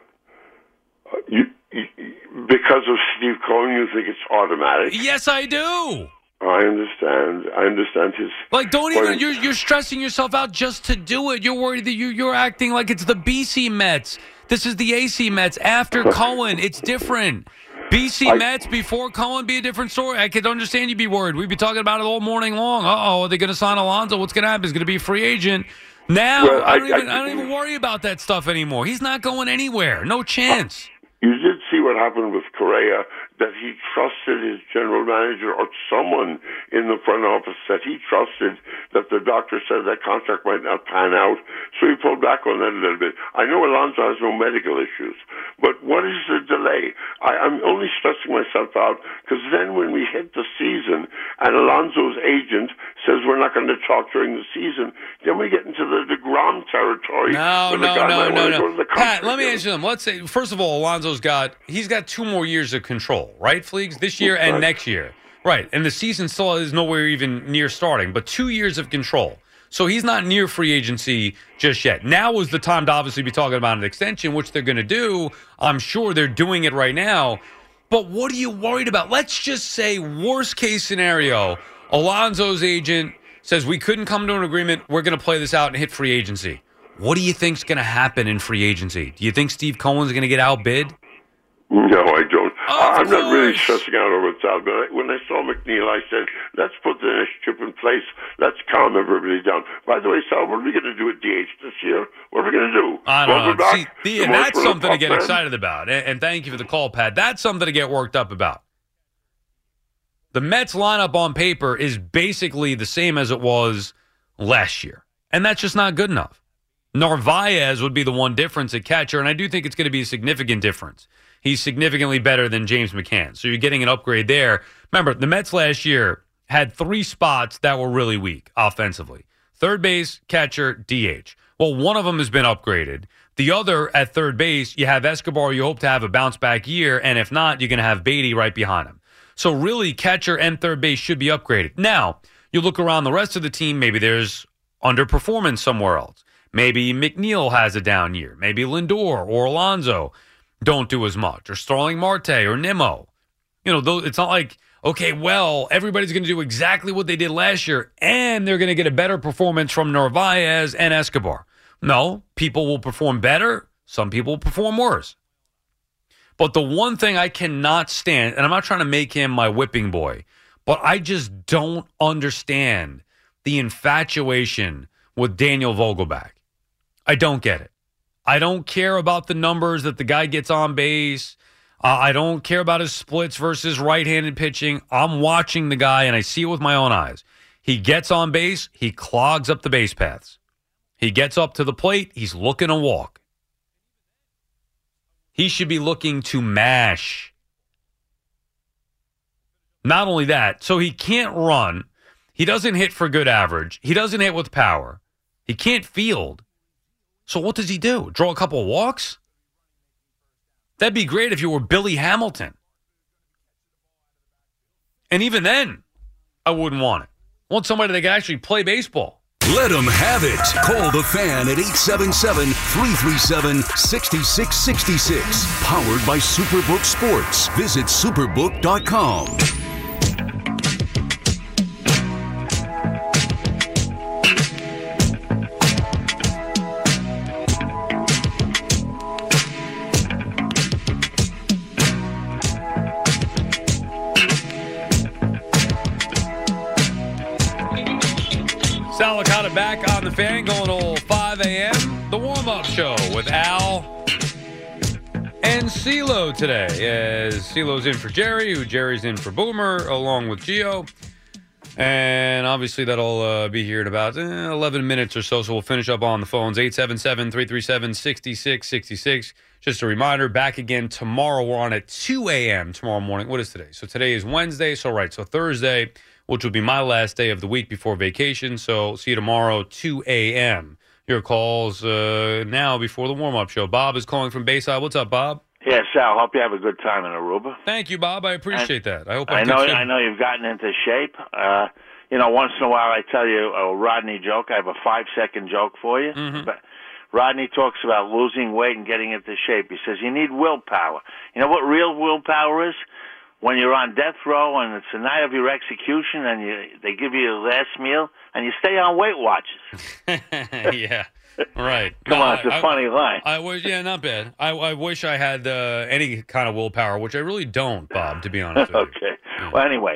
Speaker 11: Because of Steve Cohen, you think it's automatic?
Speaker 5: Yes, I do.
Speaker 11: I understand his...
Speaker 5: Don't even... You're stressing yourself out just to do it. You're worried that you're acting like it's the BC Mets. This is the AC Mets after Cohen. It's different. BC Mets before Cohen be a different story. I could understand you'd be worried. We'd be talking about it all morning long. Are they going to sign Alonso? What's going to happen? He's going to be a free agent. Now, well, I don't even worry about that stuff anymore. He's not going anywhere. No chance.
Speaker 11: You did see what happened with Correa, that he trusted his general manager or someone in the front office that he trusted, that the doctor said that contract might not pan out. So he pulled back on that a little bit. I know Alonso has no medical issues, but what is the delay? I'm only stressing myself out because then when we hit the season and Alonso's agent says we're not going to talk during the season, then we get into the DeGrom territory.
Speaker 5: No. Pat, let me ask you something. Let's say, first of all, Alonso's got 2 more years of control, right, Fleegs? This year and next year. Right, and the season still is nowhere even near starting, but 2 years of control. So he's not near free agency just yet. Now is the time to obviously be talking about an extension, which they're going to do. I'm sure they're doing it right now. But what are you worried about? Let's just say worst case scenario, Alonso's agent says we couldn't come to an agreement. We're going to play this out and hit free agency. What do you think's going to happen in free agency? Do you think Steve Cohen's going to get outbid?
Speaker 11: No, I don't. I'm not really stressing out over it, Sal, but when I saw McNeil, I said, let's put the next chip in place. Let's calm everybody down. By the way, Sal, what are we going to do at DH this year? What are we going to do?
Speaker 5: I don't know. See, and that's something to get excited about. And thank you for the call, Pat. That's something to get worked up about. The Mets lineup on paper is basically the same as it was last year. And that's just not good enough. Narvaez would be the one difference at catcher, and I do think it's going to be a significant difference. He's significantly better than James McCann. So you're getting an upgrade there. Remember, the Mets last year had 3 spots that were really weak offensively. Third base, catcher, DH. Well, one of them has been upgraded. The other, at third base, you have Escobar. You hope to have a bounce-back year, and if not, you're going to have Beatty right behind him. So really, catcher and third base should be upgraded. Now, you look around the rest of the team, maybe there's underperformance somewhere else. Maybe McNeil has a down year. Maybe Lindor or Alonso don't do as much, or Starling Marte or Nimmo. It's not like, okay, well, everybody's going to do exactly what they did last year, and they're going to get a better performance from Narvaez and Escobar. No, people will perform better. Some people will perform worse. But the one thing I cannot stand, and I'm not trying to make him my whipping boy, but I just don't understand the infatuation with Daniel Vogelbach. I don't get it. I don't care about the numbers that the guy gets on base. I don't care about his splits versus right-handed pitching. I'm watching the guy, and I see it with my own eyes. He gets on base. He clogs up the base paths. He gets up to the plate. He's looking to walk. He should be looking to mash. Not only that, so he can't run. He doesn't hit for good average. He doesn't hit with power. He can't field. So what does he do? Draw a couple of walks? That'd be great if you were Billy Hamilton. And even then, I wouldn't want it. I want somebody that can actually play baseball.
Speaker 3: Let them have it. Call the Fan at 877-337-6666. Powered by Superbook Sports. Visit superbook.com.
Speaker 5: Sal Licata back on the Fan, going all 5 a.m. The warm-up show with Al and CeeLo today. As CeeLo's in for Jerry, who Jerry's in for Boomer, along with Gio. And obviously that'll be here in about 11 minutes or so we'll finish up on the phones. 877-337-6666. Just a reminder, back again tomorrow. We're on at 2 a.m. tomorrow morning. What is today? So today is Wednesday, so Thursday, which will be my last day of the week before vacation. So see you tomorrow, 2 a.m. Your calls now before the warm-up show. Bob is calling from Bayside. What's up, Bob?
Speaker 12: Yeah, Sal, hope you have a good time in Aruba.
Speaker 5: Thank you, Bob. I appreciate that. I hope
Speaker 12: I know you've gotten into shape. Once in a while I tell you a Rodney joke. I have a 5-second joke for you.
Speaker 5: Mm-hmm.
Speaker 12: But Rodney talks about losing weight and getting into shape. He says you need willpower. You know what real willpower is? When you're on death row and it's the night of your execution and they give you your last meal and you stay on Weight Watchers.
Speaker 5: Yeah, right.
Speaker 12: Come on, it's a funny line.
Speaker 5: I wish, not bad. I wish I had any kind of willpower, which I really don't, Bob, to be honest with you.
Speaker 12: Okay. Yeah. Well, anyway.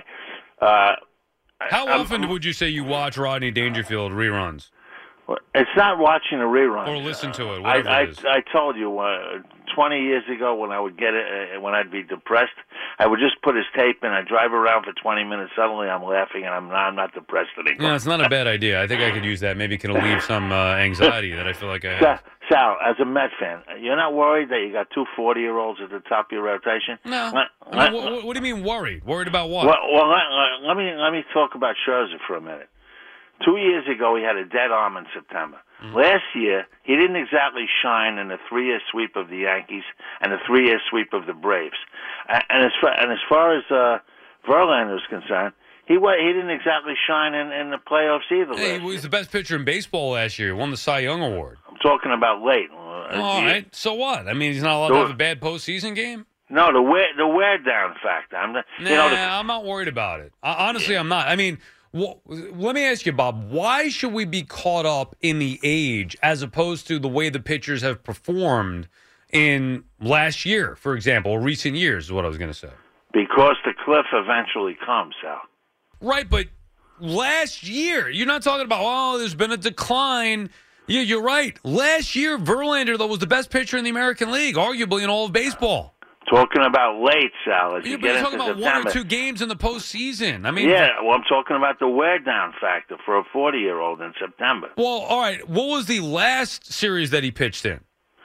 Speaker 5: How often would you say you watch Rodney Dangerfield reruns?
Speaker 12: It's not watching a rerun.
Speaker 5: Or listen to it, whatever it is.
Speaker 12: I told you 20 years ago when I would get it, when I'd be depressed, I would just put his tape in. I'd drive around for 20 minutes. Suddenly I'm laughing, and I'm not depressed anymore.
Speaker 5: Yeah, it's not a bad idea. I think I could use that. Maybe it can alleviate some anxiety that I feel like I have.
Speaker 12: Sal, as a Met fan, you're not worried that you got two 40-year-olds at the top of your rotation?
Speaker 5: No. What do you mean worried? Worried about what?
Speaker 12: Well, let me talk about Scherzer for a minute. 2 years ago, he had a dead arm in September. Mm-hmm. Last year, he didn't exactly shine in the 3-year sweep of the Yankees and the 3-year sweep of the Braves. And as far as Verlander was concerned, he didn't exactly shine in the playoffs either.
Speaker 5: Hey, he was the best pitcher in baseball last year. He won the Cy Young Award.
Speaker 12: I'm talking about late.
Speaker 5: All right. So what? I mean, he's not allowed to have a bad postseason game?
Speaker 12: No, the wear down factor. I'm
Speaker 5: not worried about it. Honestly, I'm not. I mean, let me ask you, Bob, why should we be caught up in the age as opposed to the way the pitchers have performed in last year, for example, or recent years is what I was going to say?
Speaker 12: Because the cliff eventually comes, Sal.
Speaker 5: Right, but last year, you're not talking about, there's been a decline. Yeah, you're right. Last year, Verlander, though, was the best pitcher in the American League, arguably in all of baseball.
Speaker 12: Talking about late, Sal. As you get
Speaker 5: you're talking
Speaker 12: into
Speaker 5: about
Speaker 12: September.
Speaker 5: 1 or 2 games in the postseason. I mean,
Speaker 12: I'm talking about the wear-down factor for a 40-year-old in September.
Speaker 5: Well, all right. What was the last series that he pitched in?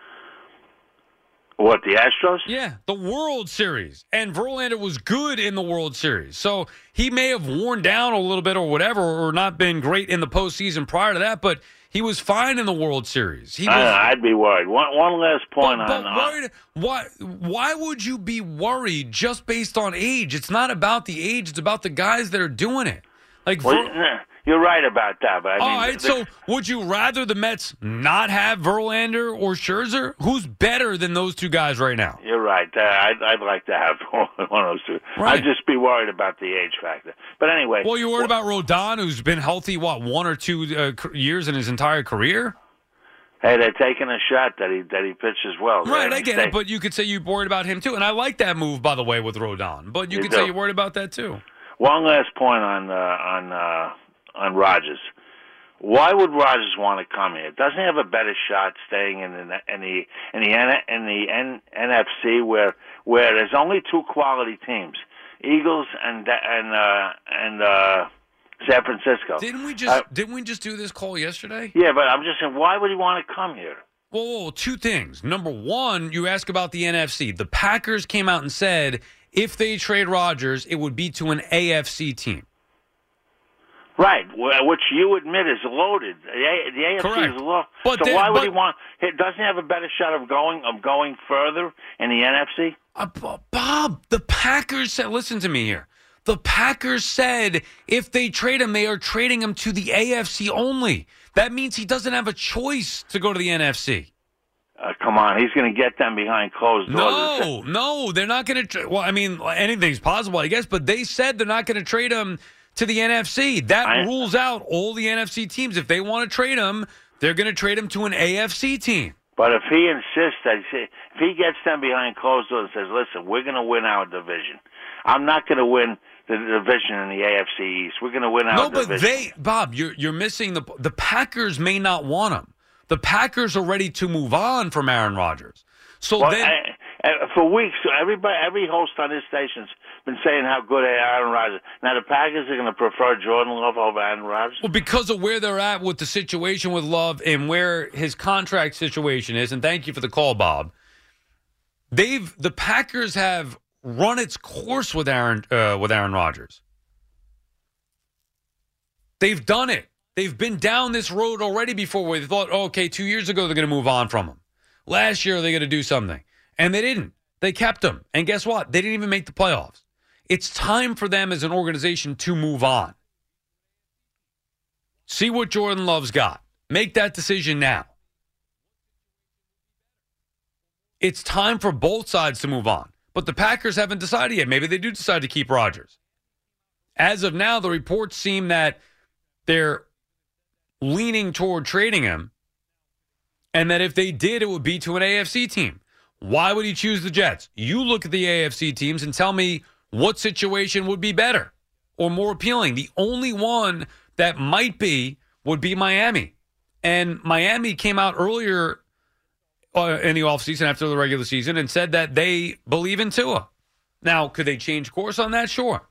Speaker 12: What, the Astros?
Speaker 5: Yeah, the World Series. And Verlander was good in the World Series. So he may have worn down a little bit or whatever, or not been great in the postseason prior to that, but he was fine in the World Series.
Speaker 12: I'd be worried. One last point
Speaker 5: why would you be worried just based on age? It's not about the age. It's about the guys that are doing it.
Speaker 12: You're right about that. But
Speaker 5: all right, so would you rather the Mets not have Verlander or Scherzer? Who's better than those two guys right now?
Speaker 12: You're right. I'd like to have one of those two.
Speaker 5: Right.
Speaker 12: I'd just be worried about the age factor. But anyway.
Speaker 5: Well, you're worried about Rodon, who's been healthy, 1 or 2 years in his entire career?
Speaker 12: Hey, they're taking a shot that he pitches well.
Speaker 5: Right, I get it, but you could say you're worried about him too. And I like that move, by the way, with Rodon. But you could say you're worried about that too.
Speaker 12: One last point on Rodgers. Why would Rodgers want to come here? Doesn't he have a better shot staying in the NFC where there's only two quality teams, Eagles and San Francisco?
Speaker 5: Didn't we just do this call yesterday?
Speaker 12: Yeah, but I'm just saying, why would he want to come here?
Speaker 5: Well, two things. Number one, you ask about the NFC. The Packers came out and said if they trade Rodgers, it would be to an AFC team.
Speaker 12: Right, which you admit is loaded. The AFC
Speaker 5: Correct.
Speaker 12: is loaded.
Speaker 5: But
Speaker 12: why would he want? Doesn't he have a better shot of going further in the NFC?
Speaker 5: Bob, the Packers said. Listen to me here. The Packers said if they trade him, they are trading him to the AFC only. That means he doesn't have a choice to go to the NFC.
Speaker 12: Come on, he's going to get them behind closed doors.
Speaker 5: No, they're not going to. Well, I mean, anything's possible, I guess. But they said they're not going to trade him to the NFC. That rules out all the NFC teams. If they want to trade him, they're going to trade him to an AFC team.
Speaker 12: But if he insists if he gets them behind closed doors and says, "Listen, we're going to win our division. I'm not going to win the division in the AFC East. We're going to win our division."
Speaker 5: Bob, you're missing the Packers may not want him. The Packers are ready to move on from Aaron Rodgers. So
Speaker 12: for weeks, every host on this station's been saying how good Aaron Rodgers. Now the Packers are going to prefer Jordan Love over Aaron Rodgers.
Speaker 5: Well, because of where they're at with the situation with Love and where his contract situation is. And thank you for the call, Bob. The Packers have run its course with Aaron Rodgers. They've done it. They've been down this road already before where they thought, okay, 2 years ago they're going to move on from him. Last year they're going to do something. And they didn't. They kept him. And guess what? They didn't even make the playoffs. It's time for them as an organization to move on. See what Jordan Love's got. Make that decision now. It's time for both sides to move on. But the Packers haven't decided yet. Maybe they do decide to keep Rodgers. As of now, the reports seem that they're leaning toward trading him, and that if they did, it would be to an AFC team. Why would he choose the Jets? You look at the AFC teams and tell me what situation would be better or more appealing. The only one that might be would be Miami. And Miami came out earlier in the offseason after the regular season and said that they believe in Tua. Now, could they change course on that? Sure.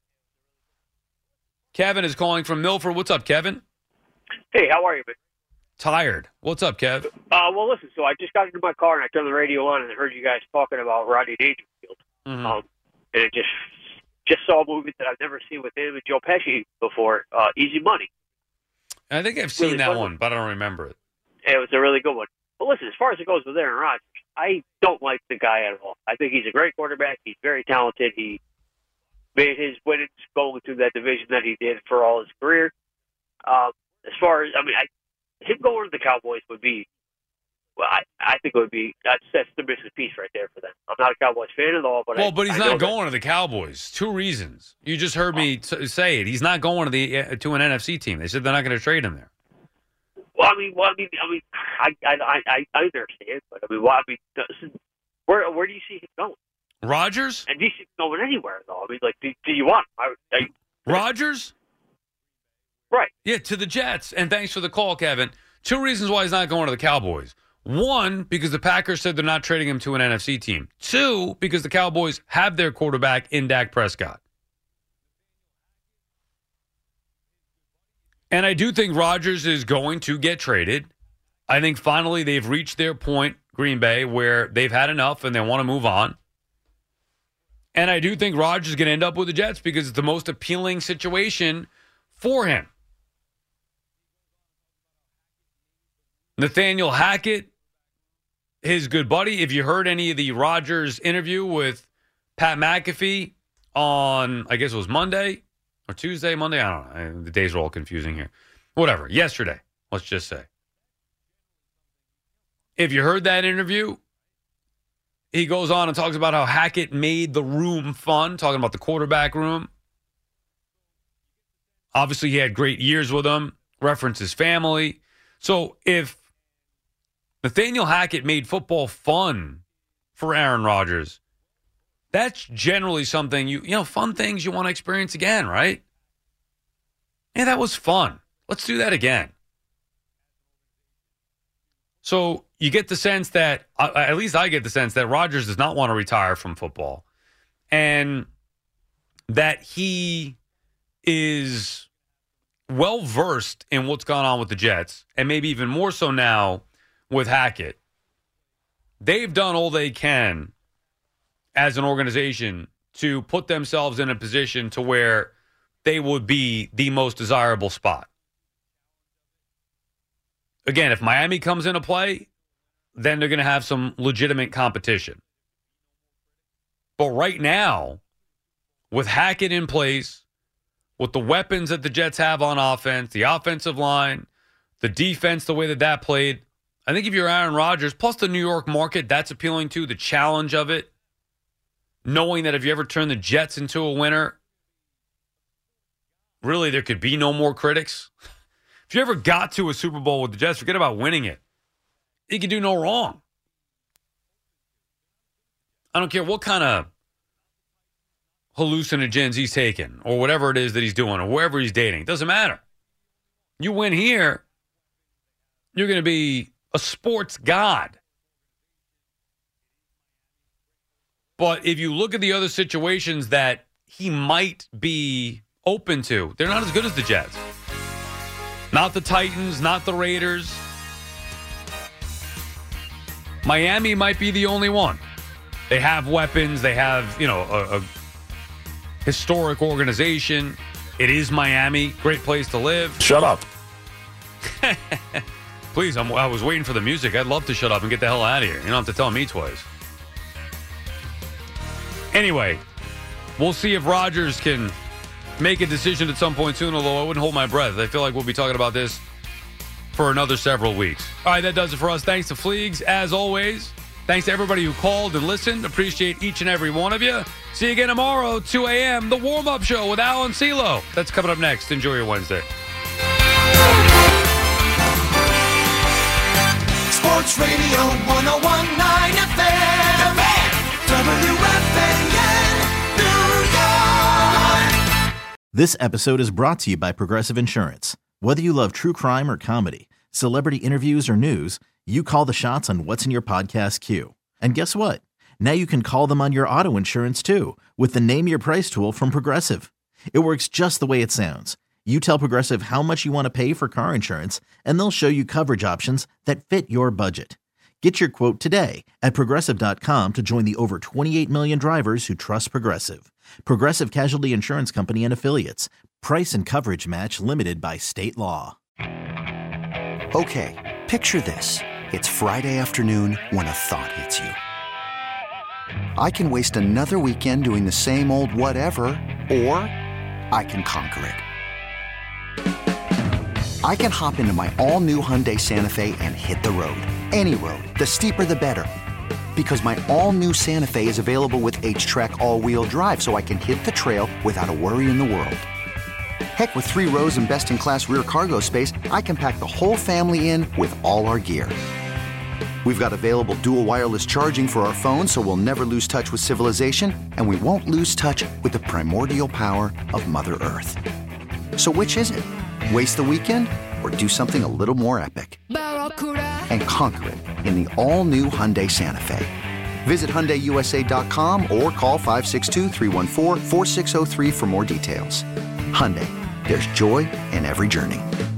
Speaker 5: Kevin is calling from Milford. What's up, Kevin?
Speaker 13: Hey, how are you, man?
Speaker 5: Tired. What's up, Kev?
Speaker 13: Well, listen, so I just got into my car and I turned the radio on and I heard you guys talking about Rodney Dangerfield.
Speaker 5: Mm-hmm.
Speaker 13: And it just saw a movie that I've never seen with him and Joe Pesci before, Easy Money.
Speaker 5: I think I've seen that one, but I don't remember it.
Speaker 13: It was a really good one. But listen, as far as it goes with Aaron Rodgers, I don't like the guy at all. I think he's a great quarterback. He's very talented. He made his winnings going through that division that he did for all his career. As far as, him going to the Cowboys would be, well, I think it would be, that's the missing piece right there for them. I'm not a Cowboys fan at all, but
Speaker 5: but he's not going to the Cowboys. Two reasons. You just heard me say it. He's not going to an NFC team. They said they're not going to trade him there.
Speaker 13: I understand, but where do you see him going?
Speaker 5: Rodgers?
Speaker 13: And do you see him going anywhere, though? Do you want him?
Speaker 5: Rodgers?
Speaker 13: Right.
Speaker 5: Yeah, to the Jets. And thanks for the call, Kevin. Two reasons why he's not going to the Cowboys. One, because the Packers said they're not trading him to an NFC team. Two, because the Cowboys have their quarterback in Dak Prescott. And I do think Rodgers is going to get traded. I think finally they've reached their point, Green Bay, where they've had enough and they want to move on. And I do think Rodgers is going to end up with the Jets because it's the most appealing situation for him. Nathaniel Hackett, his good buddy. If you heard any of the Rodgers interview with Pat McAfee on, I guess it was Monday or Tuesday, Monday, I don't know. The days are all confusing here. Whatever. Yesterday, let's just say. If you heard that interview, he goes on and talks about how Hackett made the room fun, talking about the quarterback room. Obviously, he had great years with him, references family. So if Nathaniel Hackett made football fun for Aaron Rodgers. That's generally something fun things you want to experience again, right? Yeah, that was fun. Let's do that again. So you get the sense that, at least I get the sense that Rodgers does not want to retire from football, and that he is well versed in what's gone on with the Jets, and maybe even more so now with Hackett. They've done all they can as an organization to put themselves in a position to where they would be the most desirable spot. Again, if Miami comes into play, then they're going to have some legitimate competition. But right now, with Hackett in place, with the weapons that the Jets have on offense, the offensive line, the defense, the way that played, I think if you're Aaron Rodgers, plus the New York market, that's appealing to the challenge of it. Knowing that if you ever turn the Jets into a winner, really there could be no more critics. If you ever got to a Super Bowl with the Jets, forget about winning it. You could do no wrong. I don't care what kind of hallucinogens he's taking or whatever it is that he's doing or whoever he's dating. It doesn't matter. You win here, you're going to be a sports god. But if you look at the other situations that he might be open to, they're not as good as the Jets. Not the Titans, not the Raiders. Miami might be the only one. They have weapons. They have, a historic organization. It is Miami. Great place to live.
Speaker 14: Shut up.
Speaker 5: Please, I was waiting for the music. I'd love to shut up and get the hell out of here. You don't have to tell me twice. Anyway, we'll see if Rodgers can make a decision at some point soon, although I wouldn't hold my breath. I feel like we'll be talking about this for another several weeks. All right, that does it for us. Thanks to Fleegs, as always. Thanks to everybody who called and listened. Appreciate each and every one of you. See you again tomorrow, 2 a.m., the warm-up show with Alan Celo. That's coming up next. Enjoy your Wednesday.
Speaker 15: Sports Radio 101.9 FM. WFAN, New York.
Speaker 16: This episode is brought to you by Progressive Insurance. Whether you love true crime or comedy, celebrity interviews or news, you call the shots on what's in your podcast queue. And guess what? Now you can call them on your auto insurance too with the Name Your Price tool from Progressive. It works just the way it sounds. You tell Progressive how much you want to pay for car insurance, and they'll show you coverage options that fit your budget. Get your quote today at Progressive.com to join the over 28 million drivers who trust Progressive. Progressive Casualty Insurance Company and Affiliates. Price and coverage match limited by state law.
Speaker 8: Okay, picture this. It's Friday afternoon when a thought hits you. I can waste another weekend doing the same old whatever, or I can conquer it. I can hop into my all-new Hyundai Santa Fe and hit the road. Any road. The steeper, the better. Because my all-new Santa Fe is available with H-Track all-wheel drive, so I can hit the trail without a worry in the world. Heck, with 3 rows and best-in-class rear cargo space, I can pack the whole family in with all our gear. We've got available dual wireless charging for our phones, so we'll never lose touch with civilization, and we won't lose touch with the primordial power of Mother Earth. So which is it? Waste the weekend or do something a little more epic? And conquer it in the all-new Hyundai Santa Fe. Visit HyundaiUSA.com or call 562-314-4603 for more details. Hyundai, there's joy in every journey.